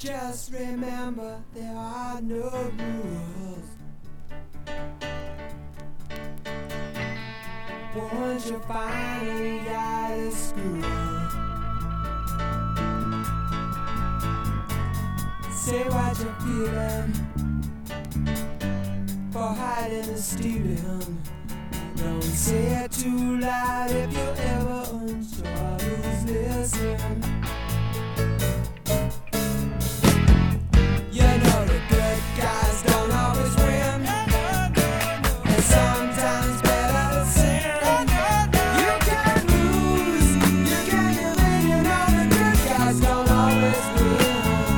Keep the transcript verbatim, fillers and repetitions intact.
Just remember there are no rules. Once you finally out of school, say what you're feeling for hiding and stealing. Don't say it too loud if you ever unsure who's listening.